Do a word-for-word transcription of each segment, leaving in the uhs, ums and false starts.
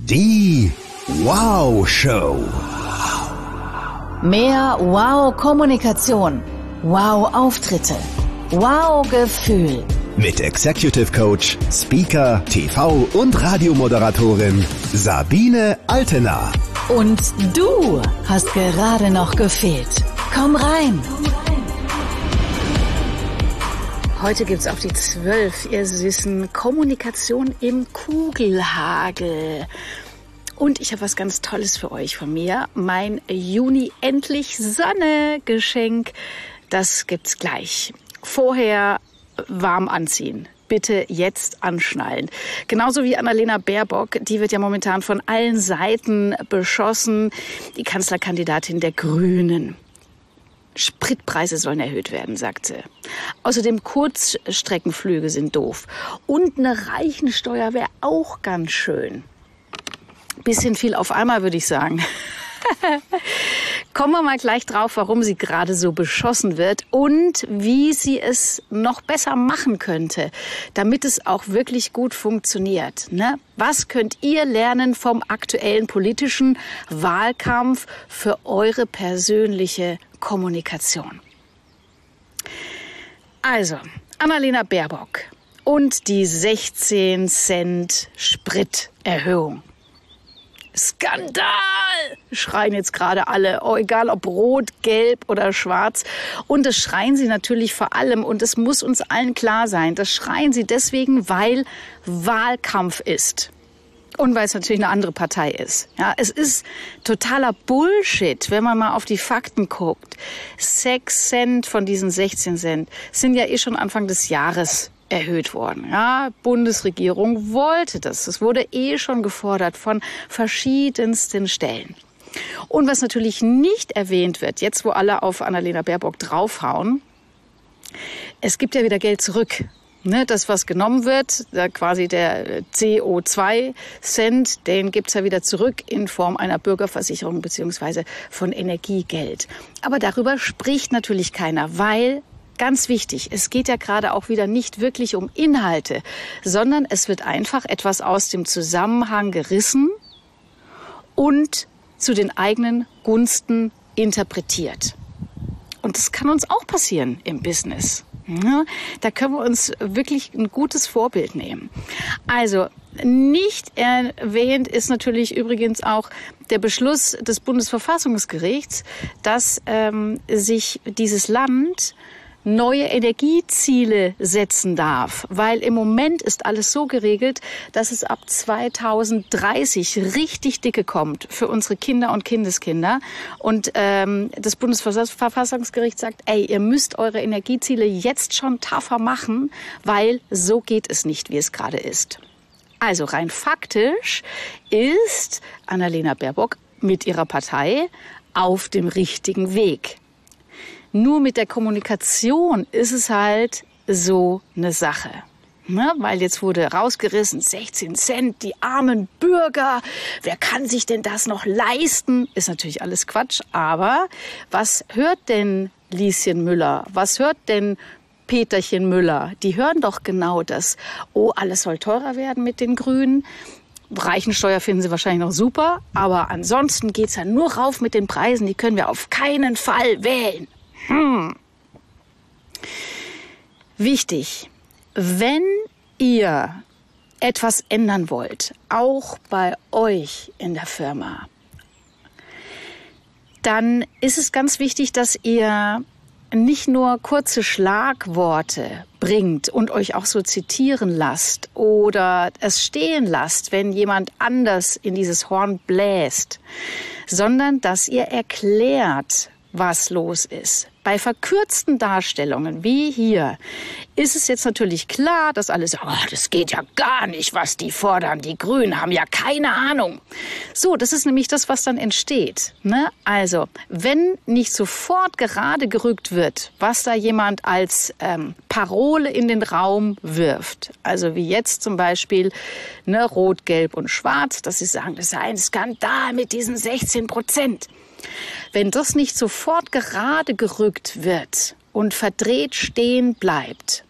Die Wow-Show. Mehr Wow-Kommunikation, Wow-Auftritte, Wow-Gefühl. Mit Executive Coach, Speaker, T V- und Radiomoderatorin Sabine Altena. Und du hast gerade noch gefehlt. Komm rein. Heute gibt's auf die zwölf, ihr Süßen, Kommunikation im Kugelhagel. Und ich habe was ganz Tolles für euch von mir. Mein Juni endlich Sonne-Geschenk. Das gibt's gleich. Vorher warm anziehen. Bitte jetzt anschnallen. Genauso wie Annalena Baerbock, die wird ja momentan von allen Seiten beschossen. Die Kanzlerkandidatin der Grünen. Spritpreise sollen erhöht werden, sagt sie. Außerdem Kurzstreckenflüge sind doof. Und eine Reichensteuer wäre auch ganz schön. Bisschen viel auf einmal, würde ich sagen. Kommen wir mal gleich drauf, warum sie gerade so beschossen wird und wie sie es noch besser machen könnte, damit es auch wirklich gut funktioniert. Ne? Was könnt ihr lernen vom aktuellen politischen Wahlkampf für eure persönliche Kommunikation? Also, Annalena Baerbock und die sechzehn Cent Spriterhöhung. Skandal! Schreien jetzt gerade alle, oh, egal ob rot, gelb oder schwarz. Und das schreien sie natürlich vor allem, und es muss uns allen klar sein, das schreien sie deswegen, weil Wahlkampf ist. Und weil es natürlich eine andere Partei ist. Ja, es ist totaler Bullshit, wenn man mal auf die Fakten guckt. Sechs Cent von diesen sechzehn Cent sind ja eh schon Anfang des Jahres erhöht worden. Ja, Bundesregierung wollte das. Es wurde eh schon gefordert von verschiedensten Stellen. Und was natürlich nicht erwähnt wird, jetzt wo alle auf Annalena Baerbock draufhauen, es gibt ja wieder Geld zurück. Ne, das, was genommen wird, da quasi der C O zwei Cent, den gibt's ja wieder zurück in Form einer Bürgerversicherung beziehungsweise von Energiegeld. Aber darüber spricht natürlich keiner, weil ganz wichtig, es geht ja gerade auch wieder nicht wirklich um Inhalte, sondern es wird einfach etwas aus dem Zusammenhang gerissen und zu den eigenen Gunsten interpretiert. Und das kann uns auch passieren im Business. Ja, da können wir uns wirklich ein gutes Vorbild nehmen. Also nicht erwähnt ist natürlich übrigens auch der Beschluss des Bundesverfassungsgerichts, dass ähm, sich dieses Land neue Energieziele setzen darf, weil im Moment ist alles so geregelt, dass es ab zweitausenddreißig richtig dicke kommt für unsere Kinder und Kindeskinder. Und ähm, das Bundesverfassungsgericht sagt, ey, ihr müsst eure Energieziele jetzt schon tougher machen, weil so geht es nicht, wie es gerade ist. Also rein faktisch ist Annalena Baerbock mit ihrer Partei auf dem richtigen Weg. Nur mit der Kommunikation ist es halt so eine Sache. Ne? Weil jetzt wurde rausgerissen, sechzehn Cent, die armen Bürger, wer kann sich denn das noch leisten? Ist natürlich alles Quatsch, aber was hört denn Lieschen Müller? Was hört denn Peterchen Müller? Die hören doch genau das. Oh, alles soll teurer werden mit den Grünen. Reichensteuer finden sie wahrscheinlich noch super, aber ansonsten geht's ja nur rauf mit den Preisen, die können wir auf keinen Fall wählen. Hm. Wichtig, wenn ihr etwas ändern wollt, auch bei euch in der Firma, dann ist es ganz wichtig, dass ihr nicht nur kurze Schlagworte bringt und euch auch so zitieren lasst oder es stehen lasst, wenn jemand anders in dieses Horn bläst, sondern dass ihr erklärt, was los ist. Bei verkürzten Darstellungen wie hier ist es jetzt natürlich klar, dass alle sagen, oh, das geht ja gar nicht, was die fordern. Die Grünen haben ja keine Ahnung. So, das ist nämlich das, was dann entsteht. Ne? Also, wenn nicht sofort gerade gerückt wird, was da jemand als ähm, Parole in den Raum wirft, also wie jetzt zum Beispiel ne, Rot, Gelb und Schwarz, dass sie sagen, das ist ein Skandal mit diesen sechzehn Prozent. Wenn das nicht sofort gerade gerückt wird und verdreht stehen bleibt,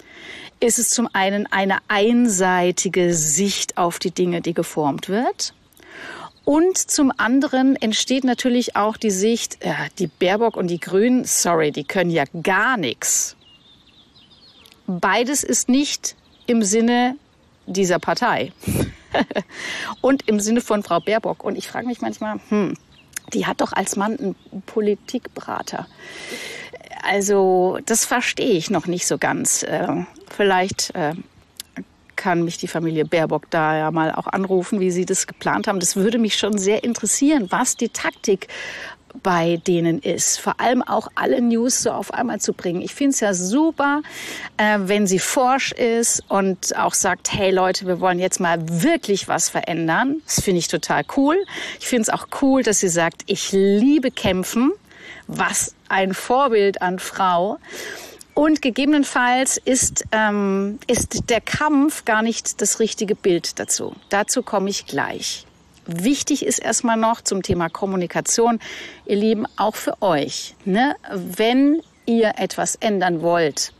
ist es zum einen eine einseitige Sicht auf die Dinge, die geformt wird. Und zum anderen entsteht natürlich auch die Sicht, ja, die Baerbock und die Grünen, sorry, die können ja gar nichts. Beides ist nicht im Sinne dieser Partei und im Sinne von Frau Baerbock. Und ich frage mich manchmal, hm, die hat doch als Mann einen Politikberater. Also das verstehe ich noch nicht so ganz. Äh, vielleicht äh, kann mich die Familie Baerbock da ja mal auch anrufen, wie sie das geplant haben. Das würde mich schon sehr interessieren, was die Taktik bei denen ist. Vor allem auch alle News so auf einmal zu bringen. Ich finde es ja super, äh, wenn sie forsch ist und auch sagt, hey Leute, wir wollen jetzt mal wirklich was verändern. Das finde ich total cool. Ich finde es auch cool, dass sie sagt, ich liebe Kämpfen. Was ein Vorbild an Frau. Und gegebenenfalls ist, ähm, ist der Kampf gar nicht das richtige Bild dazu. Dazu komme ich gleich. Wichtig ist erstmal noch zum Thema Kommunikation, ihr Lieben, auch für euch, ne? Wenn ihr etwas ändern wollt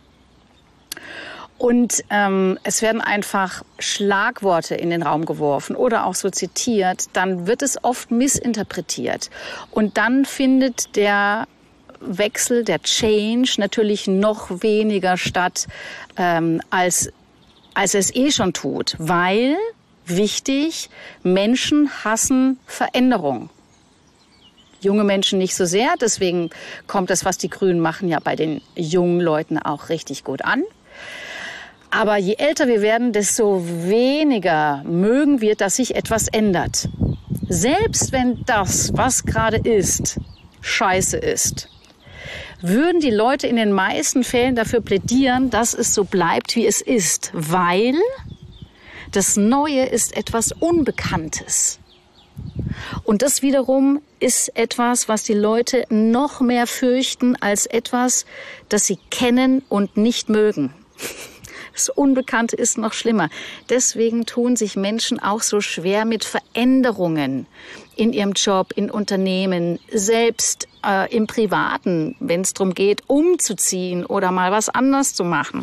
und ähm, es werden einfach Schlagworte in den Raum geworfen oder auch so zitiert, dann wird es oft missinterpretiert. Und dann findet der Wechsel, der Change natürlich noch weniger statt, ähm, als, als es eh schon tut. Weil, wichtig, Menschen hassen Veränderung. Junge Menschen nicht so sehr, deswegen kommt das, was die Grünen machen, ja bei den jungen Leuten auch richtig gut an. Aber je älter wir werden, desto weniger mögen wir, dass sich etwas ändert. Selbst wenn das, was gerade ist, scheiße ist, würden die Leute in den meisten Fällen dafür plädieren, dass es so bleibt, wie es ist. Weil das Neue ist etwas Unbekanntes. Und das wiederum ist etwas, was die Leute noch mehr fürchten als etwas, das sie kennen und nicht mögen. Das Unbekannte ist noch schlimmer. Deswegen tun sich Menschen auch so schwer mit Veränderungen in ihrem Job, in Unternehmen, selbst äh, im Privaten, wenn es darum geht, umzuziehen oder mal was anderes zu machen.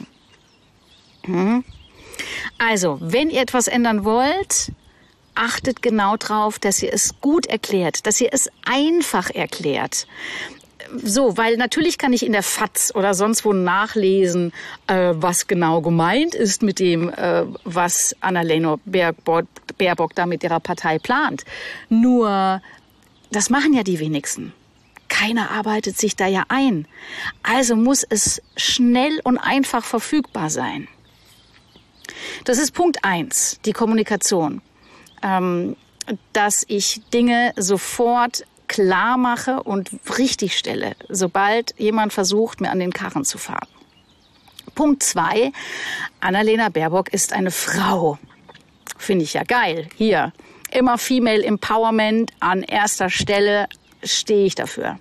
Hm? Also, wenn ihr etwas ändern wollt, achtet genau drauf, dass ihr es gut erklärt, dass ihr es einfach erklärt. So, weil natürlich kann ich in der F A Z oder sonst wo nachlesen, äh, was genau gemeint ist mit dem, äh, was Annalena Baerbock, Baerbock da mit ihrer Partei plant. Nur, das machen ja die wenigsten. Keiner arbeitet sich da ja ein. Also muss es schnell und einfach verfügbar sein. Das ist Punkt eins, die Kommunikation. Ähm, dass ich Dinge sofort klar mache und richtig stelle, sobald jemand versucht, mir an den Karren zu fahren. Punkt zwei, Annalena Baerbock ist eine Frau. Finde ich ja geil. Hier, immer Female Empowerment an erster Stelle, stehe ich dafür.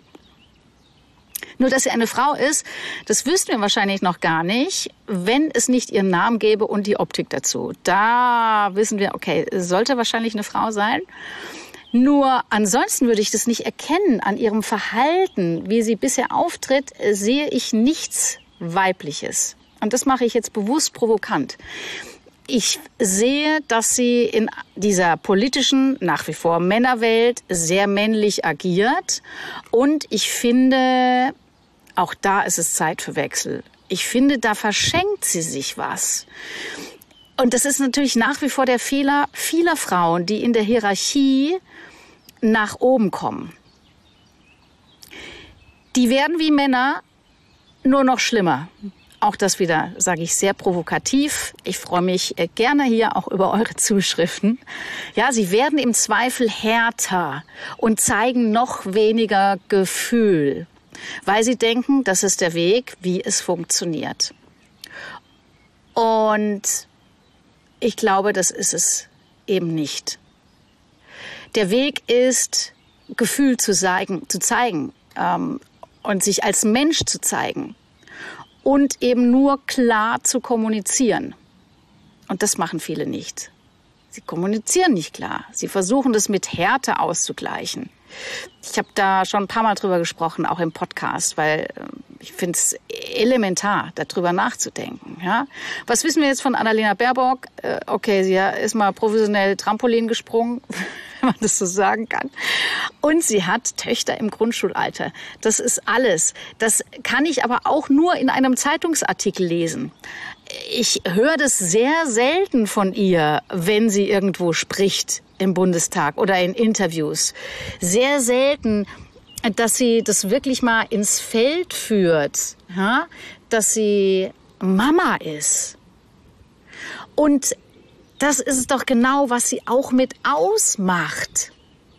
Nur, dass sie eine Frau ist, das wüssten wir wahrscheinlich noch gar nicht, wenn es nicht ihren Namen gäbe und die Optik dazu. Da wissen wir, okay, es sollte wahrscheinlich eine Frau sein. Nur ansonsten würde ich das nicht erkennen. An ihrem Verhalten, wie sie bisher auftritt, sehe ich nichts Weibliches. Und das mache ich jetzt bewusst provokant. Ich sehe, dass sie in dieser politischen, nach wie vor Männerwelt, sehr männlich agiert. Und ich finde, auch da ist es Zeit für Wechsel. Ich finde, da verschenkt sie sich was. Und das ist natürlich nach wie vor der Fehler vieler Frauen, die in der Hierarchie nach oben kommen. Die werden wie Männer nur noch schlimmer. Auch das wieder, sage ich, sehr provokativ. Ich freue mich gerne hier auch über eure Zuschriften. Ja, sie werden im Zweifel härter und zeigen noch weniger Gefühl, weil sie denken, das ist der Weg, wie es funktioniert. Und ich glaube, das ist es eben nicht. Der Weg ist, Gefühl zu zeigen, zu zeigen ähm, und sich als Mensch zu zeigen. Und eben nur klar zu kommunizieren. Und das machen viele nicht. Sie kommunizieren nicht klar. Sie versuchen das mit Härte auszugleichen. Ich habe da schon ein paar Mal drüber gesprochen, auch im Podcast, weil ich finde es elementar, darüber nachzudenken. Ja? Was wissen wir jetzt von Annalena Baerbock? Äh, okay, sie ist mal professionell Trampolin gesprungen, man das so sagen kann. Und sie hat Töchter im Grundschulalter. Das ist alles. Das kann ich aber auch nur in einem Zeitungsartikel lesen. Ich höre das sehr selten von ihr, wenn sie irgendwo spricht im Bundestag oder in Interviews. Sehr selten, dass sie das wirklich mal ins Feld führt, ja? Dass sie Mama ist. Und das ist doch genau, was sie auch mit ausmacht.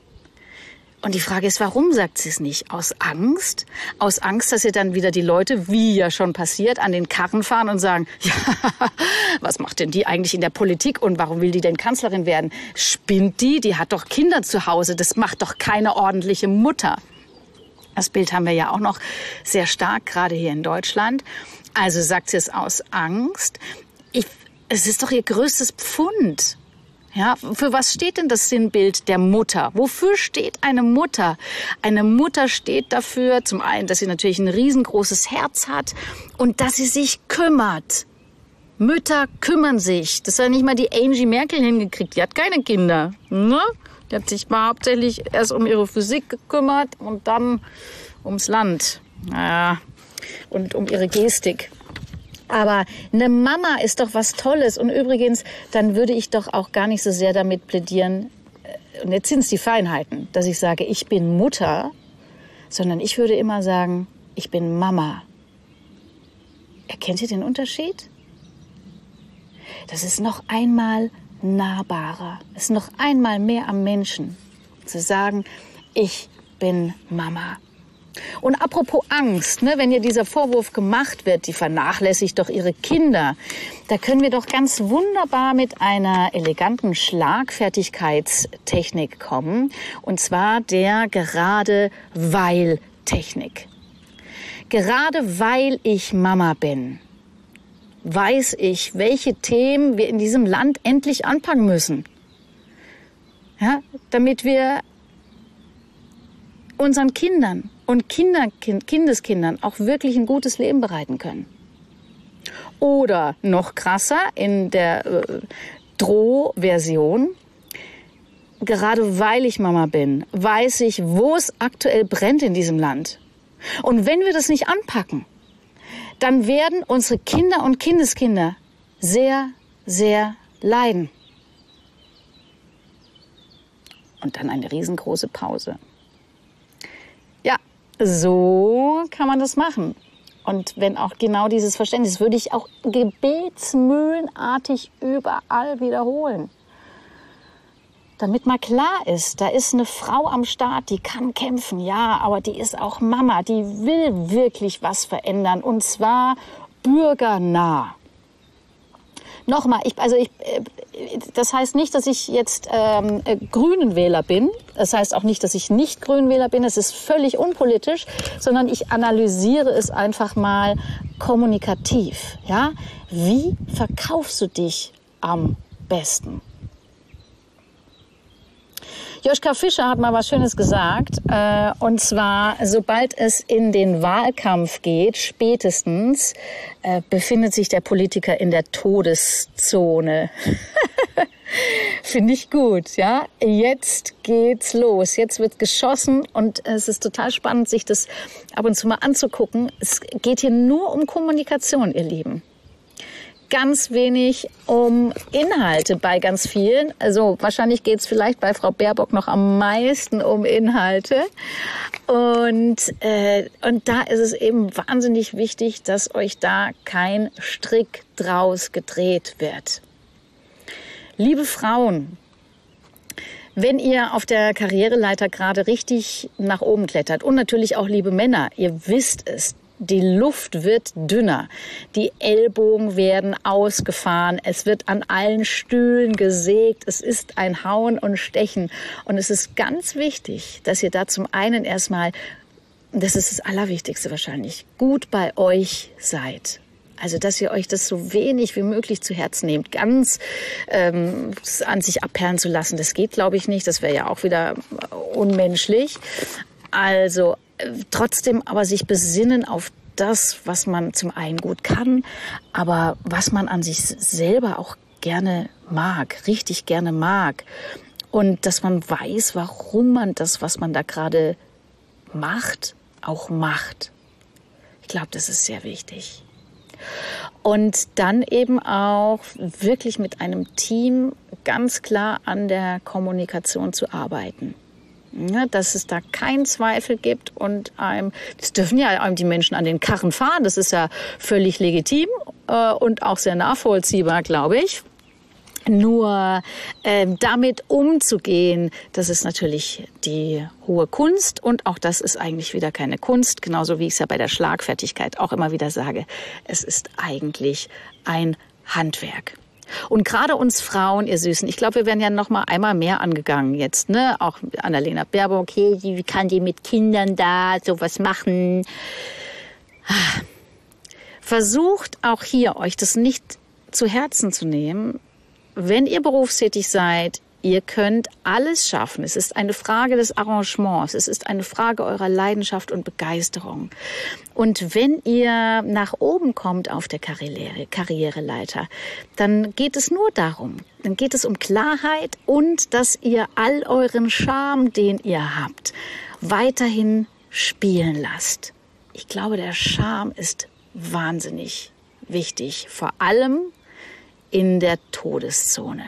Und die Frage ist, warum sagt sie es nicht? Aus Angst? Aus Angst, dass ihr dann wieder die Leute, wie ja schon passiert, an den Karren fahren und sagen, ja, was macht denn die eigentlich in der Politik und warum will die denn Kanzlerin werden? Spinnt die? Die hat doch Kinder zu Hause. Das macht doch keine ordentliche Mutter. Das Bild haben wir ja auch noch sehr stark, gerade hier in Deutschland. Also sagt sie es aus Angst. Ich, es ist doch ihr größtes Pfund. Ja, für was steht denn das Sinnbild der Mutter? Wofür steht eine Mutter? Eine Mutter steht dafür, zum einen, dass sie natürlich ein riesengroßes Herz hat und dass sie sich kümmert. Mütter kümmern sich. Das hat nicht mal die Angie Merkel hingekriegt. Die hat keine Kinder. Ne? Die hat sich mal hauptsächlich erst um ihre Physik gekümmert und dann ums Land. Naja, und um ihre Gestik. Aber eine Mama ist doch was Tolles. Und übrigens, dann würde ich doch auch gar nicht so sehr damit plädieren, und jetzt sind es die Feinheiten, dass ich sage, ich bin Mutter, sondern ich würde immer sagen, ich bin Mama. Erkennt ihr den Unterschied? Das ist noch einmal nahbarer. Es ist noch einmal mehr am Menschen, zu sagen, ich bin Mama. Und apropos Angst, ne, wenn ihr dieser Vorwurf gemacht wird, die vernachlässigt doch ihre Kinder, da können wir doch ganz wunderbar mit einer eleganten Schlagfertigkeitstechnik kommen. Und zwar der Gerade-weil-Technik. Gerade weil ich Mama bin, weiß ich, welche Themen wir in diesem Land endlich anpacken müssen. Ja, damit wir unseren Kindern und Kinderkind, Kindeskindern auch wirklich ein gutes Leben bereiten können. Oder noch krasser in der äh, Drohversion, gerade weil ich Mama bin, weiß ich, wo es aktuell brennt in diesem Land. Und wenn wir das nicht anpacken, dann werden unsere Kinder und Kindeskinder sehr, sehr leiden. Und dann eine riesengroße Pause. Ja, so kann man das machen. Und wenn auch genau dieses Verständnis, würde ich auch gebetsmühlenartig überall wiederholen. Damit mal klar ist, da ist eine Frau am Start, die kann kämpfen, ja, aber die ist auch Mama, die will wirklich was verändern und zwar bürgernah. Nochmal, ich, also ich, das heißt nicht, dass ich jetzt ähm, Grünenwähler bin. Das heißt auch nicht, dass ich nicht Grünenwähler bin. Es ist völlig unpolitisch, sondern ich analysiere es einfach mal kommunikativ. Ja? Wie verkaufst du dich am besten? Joschka Fischer hat mal was Schönes gesagt, äh, und zwar, sobald es in den Wahlkampf geht, spätestens, äh, befindet sich der Politiker in der Todeszone. Finde ich gut, ja. Jetzt geht's los, jetzt wird geschossen und es ist total spannend, sich das ab und zu mal anzugucken. Es geht hier nur um Kommunikation, ihr Lieben. Ganz wenig um Inhalte bei ganz vielen. Also wahrscheinlich geht es vielleicht bei Frau Baerbock noch am meisten um Inhalte. Und, äh, und da ist es eben wahnsinnig wichtig, dass euch da kein Strick draus gedreht wird. Liebe Frauen, wenn ihr auf der Karriereleiter gerade richtig nach oben klettert und natürlich auch liebe Männer, ihr wisst es, die Luft wird dünner, die Ellbogen werden ausgefahren, es wird an allen Stühlen gesägt, es ist ein Hauen und Stechen. Und es ist ganz wichtig, dass ihr da zum einen erstmal, das ist das Allerwichtigste wahrscheinlich, gut bei euch seid. Also, dass ihr euch das so wenig wie möglich zu Herzen nehmt, ganz ähm, an sich abperlen zu lassen. Das geht, glaube ich, nicht, das wäre ja auch wieder unmenschlich. Also, trotzdem aber sich besinnen auf das, was man zum einen gut kann, aber was man an sich selber auch gerne mag, richtig gerne mag. Und dass man weiß, warum man das, was man da gerade macht, auch macht. Ich glaube, das ist sehr wichtig. Und dann eben auch wirklich mit einem Team ganz klar an der Kommunikation zu arbeiten. Ja, dass es da keinen Zweifel gibt und einem, das dürfen ja einem die Menschen an den Karren fahren, das ist ja völlig legitim äh, und auch sehr nachvollziehbar, glaube ich. Nur äh, damit umzugehen, das ist natürlich die hohe Kunst und auch das ist eigentlich wieder keine Kunst, genauso wie ich es ja bei der Schlagfertigkeit auch immer wieder sage. Es ist eigentlich ein Handwerk. Und gerade uns Frauen, ihr Süßen, ich glaube, wir werden ja noch mal einmal mehr angegangen jetzt, ne? Auch Annalena Baerbock, hey, wie kann die mit Kindern da sowas machen? Versucht auch hier, euch das nicht zu Herzen zu nehmen. Wenn ihr berufstätig seid, ihr könnt alles schaffen. Es ist eine Frage des Arrangements. Es ist eine Frage eurer Leidenschaft und Begeisterung. Und wenn ihr nach oben kommt auf der Karriere, Karriereleiter, dann geht es nur darum, dann geht es um Klarheit und dass ihr all euren Charme, den ihr habt, weiterhin spielen lasst. Ich glaube, der Charme ist wahnsinnig wichtig, vor allem in der Todeszone.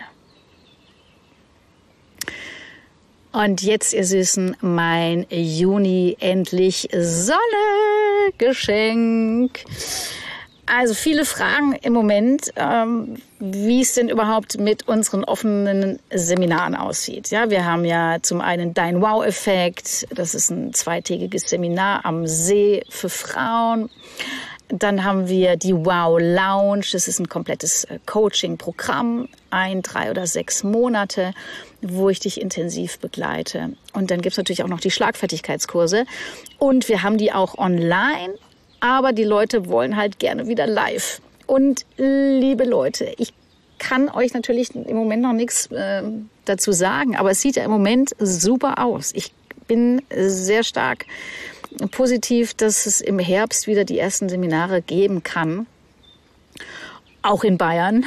Und jetzt, ihr Süßen, mein Juni endlich Sonne-Geschenk. Also viele Fragen im Moment, ähm, wie es denn überhaupt mit unseren offenen Seminaren aussieht. Ja, wir haben ja zum einen Dein Wow-Effekt, das ist ein zweitägiges Seminar am See für Frauen. Dann haben wir die Wow Lounge, das ist ein komplettes Coaching-Programm, ein, drei oder sechs Monate, wo ich dich intensiv begleite. Und dann gibt's natürlich auch noch die Schlagfertigkeitskurse. Und wir haben die auch online, aber die Leute wollen halt gerne wieder live. Und liebe Leute, ich kann euch natürlich im Moment noch nichts äh, dazu sagen, aber es sieht ja im Moment super aus. Ich bin sehr stark positiv, dass es im Herbst wieder die ersten Seminare geben kann. Auch in Bayern.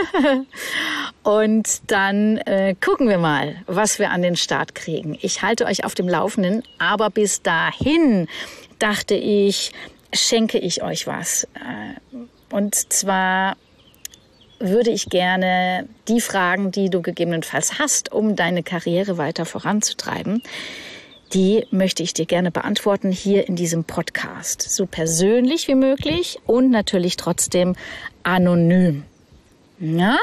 Und dann äh, gucken wir mal, was wir an den Start kriegen. Ich halte euch auf dem Laufenden, aber bis dahin dachte ich, schenke ich euch was. Und zwar würde ich gerne die Fragen, die du gegebenenfalls hast, um deine Karriere weiter voranzutreiben, die möchte ich dir gerne beantworten hier in diesem Podcast. So persönlich wie möglich und natürlich trotzdem anonym. Ja?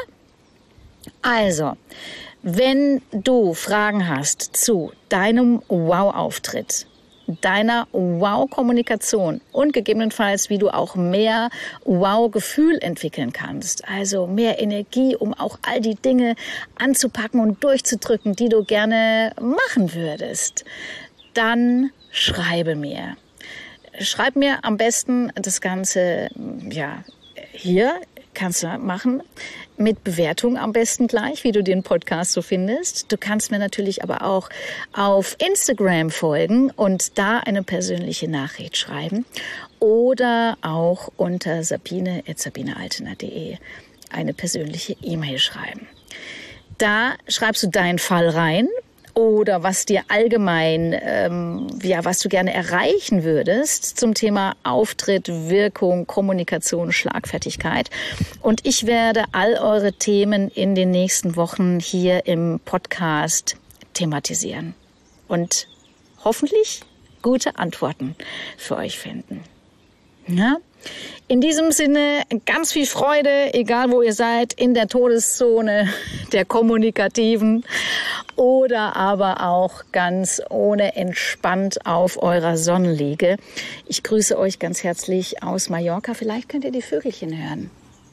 Also, wenn du Fragen hast zu deinem Wow-Auftritt, deiner Wow-Kommunikation und gegebenenfalls, wie du auch mehr Wow-Gefühl entwickeln kannst, also mehr Energie, um auch all die Dinge anzupacken und durchzudrücken, die du gerne machen würdest, dann schreibe mir. Schreib mir am besten das Ganze, ja, hier kannst du machen, mit Bewertung am besten gleich, wie du den Podcast so findest. Du kannst mir natürlich aber auch auf Instagram folgen und da eine persönliche Nachricht schreiben oder auch unter sabine at sabinealtener punkt de eine persönliche E-Mail schreiben. Da schreibst du deinen Fall rein oder was dir allgemein, ähm, ja, was du gerne erreichen würdest zum Thema Auftritt, Wirkung, Kommunikation, Schlagfertigkeit. Und ich werde all eure Themen in den nächsten Wochen hier im Podcast thematisieren und hoffentlich gute Antworten für euch finden. Ja? In diesem Sinne ganz viel Freude, egal wo ihr seid, in der Todeszone der Kommunikativen oder aber auch ganz ohne entspannt auf eurer Sonnenliege. Ich grüße euch ganz herzlich aus Mallorca. Vielleicht könnt ihr die Vögelchen hören.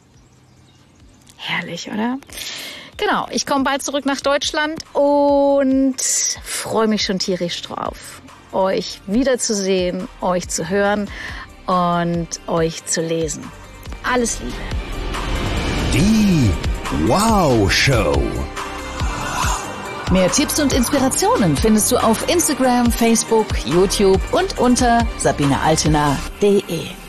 Herrlich, oder? Genau, ich komme bald zurück nach Deutschland und freue mich schon tierisch drauf, euch wiederzusehen, euch zu hören und euch zu lesen. Alles Liebe. Die Wow Show. Mehr Tipps und Inspirationen findest du auf Instagram, Facebook, YouTube und unter sabine altener punkt de.